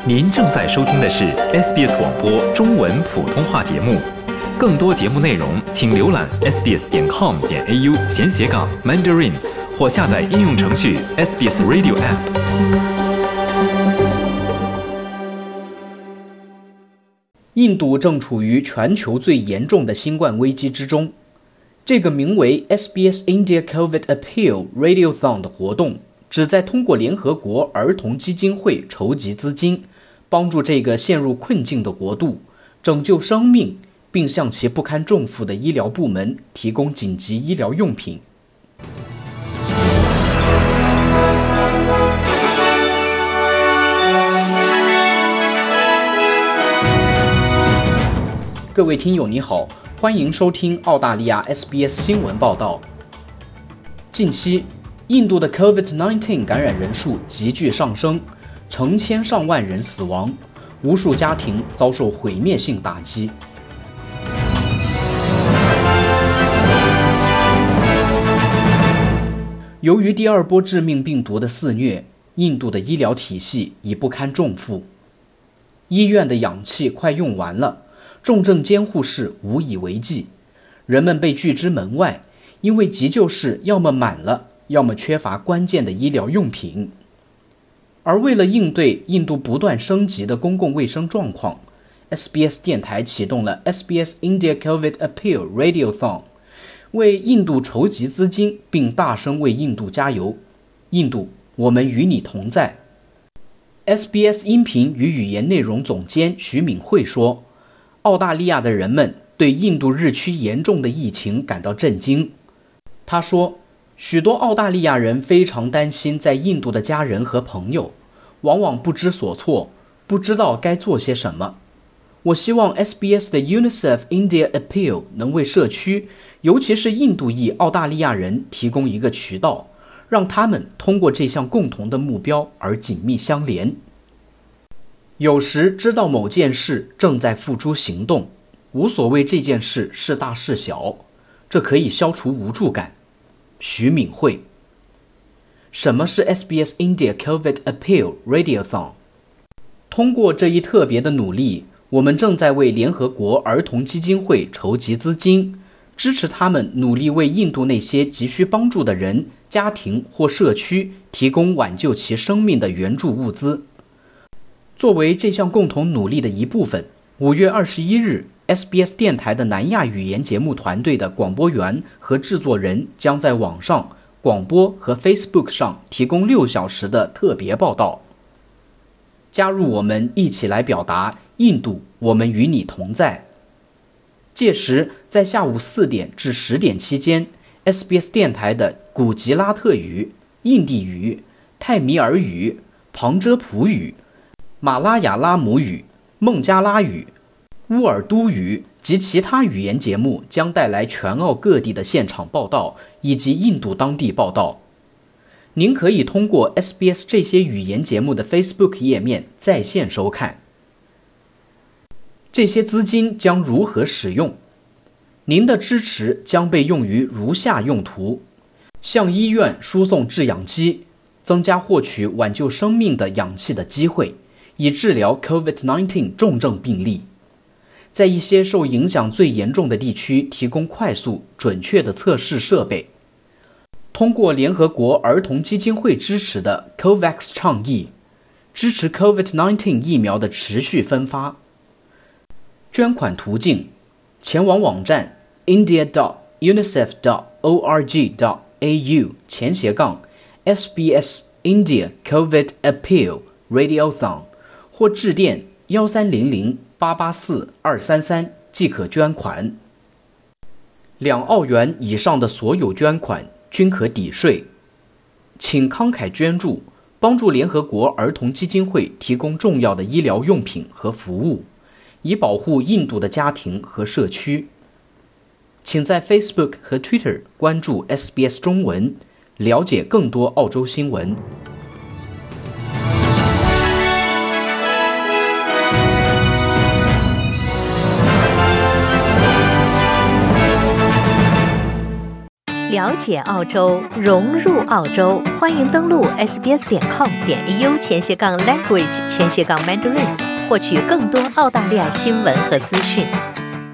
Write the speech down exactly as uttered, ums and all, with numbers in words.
您正在收听的是 S B S 广播中文普通话节目，更多节目内容请浏览 s b s 点 com 点 a u 闲斜杠 Mandarin 或下载应用程序 S B S Radio App。 印度正处于全球最严重的新冠危机之中。这个名为 S B S India COVID Appeal Radiothon 的活动，旨在通过联合国儿童基金会筹集资金，帮助这个陷入困境的国度，拯救生命，并向其不堪重负的医疗部门提供紧急医疗用品。各位听友你好，欢迎收听澳大利亚 S B S 新闻报道。近期，印度的 COVID 十九 感染人数急剧上升，成千上万人死亡，无数家庭遭受毁灭性打击。由于第二波致命病毒的肆虐，印度的医疗体系已不堪重负，医院的氧气快用完了，重症监护室无以为继，人们被拒之门外，因为急救室要么满了，要么缺乏关键的医疗用品。而为了应对印度不断升级的公共卫生状况， S B S 电台启动了 S B S India COVID Appeal Radiothon， 为印度筹集资金，并大声为印度加油。印度，我们与你同在。 S B S 音频与语言内容总监徐敏慧说，澳大利亚的人们对印度日趋严重的疫情感到震惊。他说，许多澳大利亚人非常担心在印度的家人和朋友，往往不知所措，不知道该做些什么。我希望 S B S 的 UNICEF India Appeal 能为社区，尤其是印度裔澳大利亚人提供一个渠道，让他们通过这项共同的目标而紧密相连。有时知道某件事正在付诸行动，无所谓这件事是大是小，这可以消除无助感。徐敏慧。什么是 S B S India COVID Appeal Radiothon？ 通过这一特别的努力，我们正在为联合国儿童基金会筹集资金，支持他们努力为印度那些急需帮助的人、家庭或社区提供挽救其生命的援助物资。作为这项共同努力的一部分，五月二十一日 S B S 电台的南亚语言节目团队的广播员和制作人将在网上、广播和 Facebook 上提供六小时的特别报道。加入我们一起来表达印度，我们与你同在。届时在下午四点至十点期间， S B S 电台的古吉拉特语、印地语、泰米尔语、旁遮普语、马拉雅拉姆语、孟加拉语、乌尔都语及其他语言节目将带来全澳各地的现场报道以及印度当地报道。您可以通过 S B S 这些语言节目的 Facebook 页面在线收看。这些资金将如何使用？您的支持将被用于如下用途：向医院输送制氧机，增加获取挽救生命的氧气的机会，以治疗 COVID 十九 重症病例，在一些受影响最严重的地区提供快速、准确的测试设备，通过联合国儿童基金会支持的 COVAX 倡议，支持 COVID 十九 疫苗的持续分发。捐款途径：前往网站 india dot unicef dot org dot a u 前斜杠 S B S India COVID Appeal Radiothon，或致电一三零零八八四二三三即可捐款。两澳元以上的所有捐款均可抵税。请慷慨捐助，帮助联合国儿童基金会提供重要的医疗用品和服务，以保护印度的家庭和社区。请在 Facebook 和 Twitter 关注 S B S 中文，了解更多澳洲新闻。 了解澳洲，融入澳洲，欢迎登录 s b s 点 com 点 a u 前斜杠 language 前斜杠 mandarin，获取更多澳大利亚新闻和资讯。